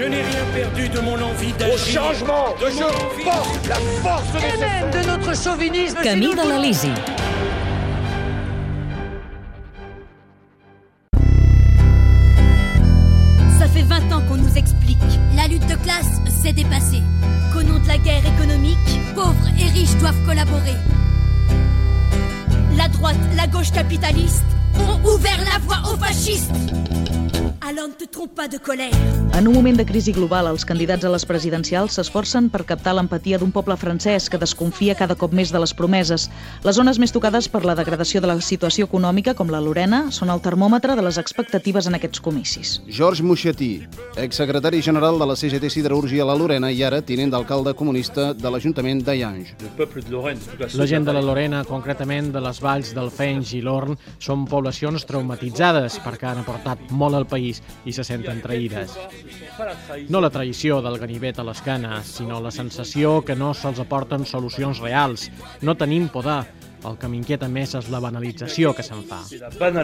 Je n'ai rien perdu de mon envie d'agir. Au changement, je porte la force nécessaire. Et même de notre chauvinisme. Camí de l'Elisi. Ça fait 20 ans qu'on nous explique. La lutte de classe s'est dépassée. Qu'au nom de la guerre économique, pauvres et riches doivent collaborer. La droite, la gauche capitaliste ont ouvert la voie aux fascistes. Alors ne te trompe pas de colère. En un moment de crisi global, els candidats a les presidencials s'esforcen per captar l'empatia d'un poble francès que desconfia cada cop més de les promeses. Les zones més tocades per la degradació de la situació econòmica, com la Lorena, són el termòmetre de les expectatives en aquests comicis. Georges Mouchetti, exsecretari general de la CGT Siderúrgia a la Lorena i ara tinent d'alcalde comunista de l'Ajuntament d'Ayange. La gent de la Lorena, concretament de les valls del Fenys i l'Orn, són poblacions traumatitzades perquè han aportat molt al país i se senten traïdes. No la traïció del ganivet a l'esquena, sinó la sensació que no se'ls aporten solucions reals. No tenim poder. El que m'inquieta més és la banalització que se'n fa.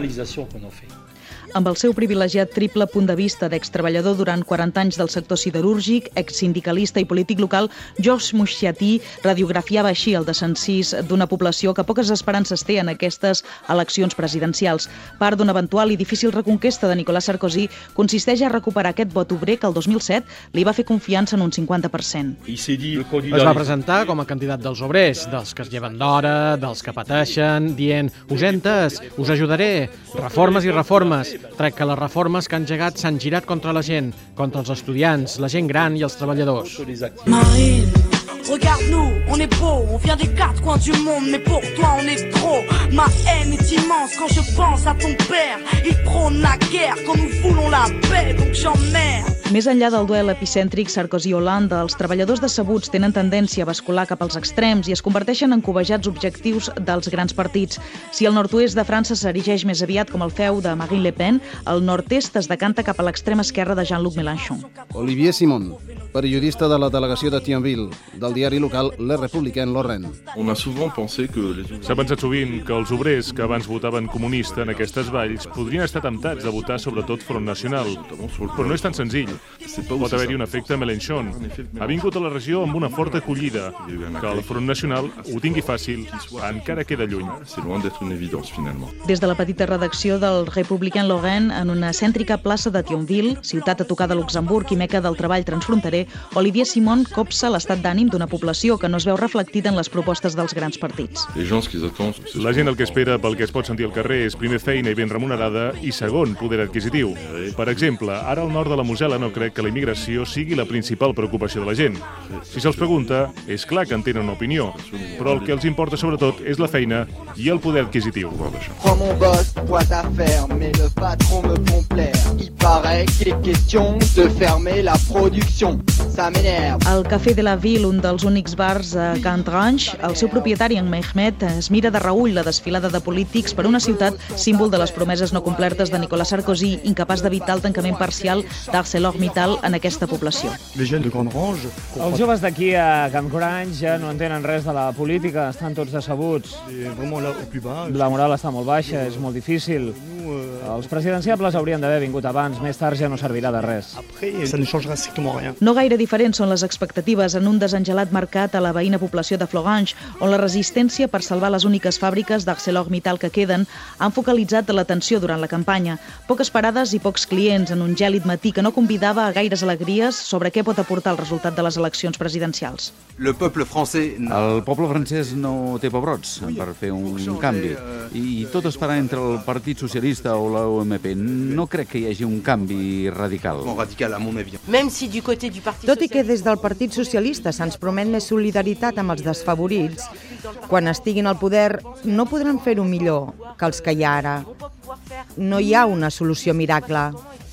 Amb el seu privilegiat triple punt de vista d'extreballador durant 40 anys del sector siderúrgic, exsindicalista i polític local, Georges Mouchetti radiografiava així el desencís d'una població que poques esperances té en aquestes eleccions presidencials. Part d'una eventual i difícil reconquesta de Nicolas Sarkozy consisteix a recuperar aquest vot obrer que el 2007 li va fer confiança en un 50%. Es va presentar com a candidat dels obrers, dels que es lleven d'hora, dels que pateixen, dient «Us he entès, us ajudaré, reformes i reformes». Trec que les reformes que han engegat s'han girat contra la gent, contra els estudiants, la gent gran i els treballadors. Marine, regarde-nous, on est beau, on vient des quatre coins du monde, mais pour toi on est trop. Ma haine est immense quand je pense à ton père. Il prône la guerre quand nous voulons la paix, donc j'emmerde. Més enllà del duel epicèntric Sarkozy-Hollande, els treballadors decebuts tenen tendència a bascular cap als extrems i es converteixen en cobejats objectius dels grans partits. Si el nord-oest de França s'erigeix més aviat com el feu de Marine Le Pen, el nord-est es decanta cap a l'extrema esquerra de Jean-Luc Mélenchon. Olivier Simon, periodista de la delegació de Thionville, del diari local Le Républicain Lorraine. S'ha pensat sovint que els obrers que abans votaven comunista en aquestes valls podrien estar temptats a votar sobretot Front Nacional, però no és tan senzill. Pot haver-hi un efecte Mélenchon. Ha vingut a la regió amb una forta acollida. Que el Front Nacional ho tingui fàcil encara queda lluny. Des de la petita redacció del Républicain Lorraine, en una cèntrica plaça de Thionville, ciutat a tocar de Luxemburg i meca del treball transfronterer, Olivier Simon copsa l'estat d'ànim d'una població que no es veu reflectida en les propostes dels grans partits. La gent el que espera pel que es pot sentir al carrer és primer feina i ben remunerada i segon, poder adquisitiu. Per exemple, ara al nord de la Mosel·la no crec que la immigració sigui la principal preocupació de la gent. Si se'ls pregunta, és clar que en tenen una opinió, però el que els importa sobretot és la feina i el poder adquisitiu. Mon boss, boîte à faire, mais le patron me font plaire. Il paraît qu'il est question de fermer la production. Ça m'énerve. Al Café de la Ville, un dels únics bars a Gandrange, el seu propietari, en Mehmet, es mira de reüll la desfilada de polítics per una ciutat símbol de les promeses no complertes de Nicolas Sarkozy, incapaç d'evitar el tancament parcial d'ArcelorMittal en aquesta població. Els joves d'aquí a Gandrange ja no entenen res de la política, estan tots decebuts. La moral està molt baixa, és molt difícil. Els presidenciables haurien d'haver vingut abans, més tard ja no servirà de res. No gaire diferents són les expectatives en un desengelat mercat a la veïna població de Florange, on la resistència per salvar les úniques fàbriques d'ArcelorMittal que queden han focalitzat l'atenció durant la campanya. Poques parades i pocs clients en un gèlid matí que no convidava a gaires alegries sobre què pot aportar el resultat de les eleccions presidencials. El poble francès no té pebrots per fer un canvi i tot es farà entre el Partit Socialista o la UMP. No crec que hi hagi un canvi radical. Tot i que des del Partit Socialista se'ns promet més solidaritat amb els desfavorits, quan estiguin al poder no podran fer-ho millor que els que hi ha ara. No hi ha una solució miracle.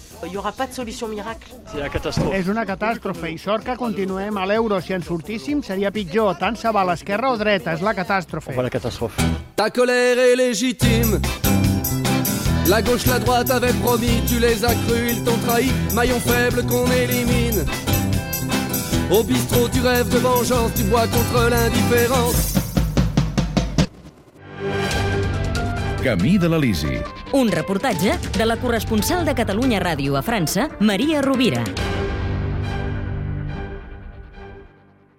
És una catàstrofe i sort que continuem a l'euro. Si en sortíssim seria pitjor. Tant se val esquerra o dreta, és la catàstrofe. Ta colère est légitime. La gauche, la droite avaient promis, tu les as crus, ils t'ont trahi. Maillon faible qu'on élimine. Au bistrot, tu rêves de vengeance, tu bois contre l'indifférence. Camí de l'Elisi. Un reportatge de la corresponsal de Catalunya Ràdio a França, Maria Rovira.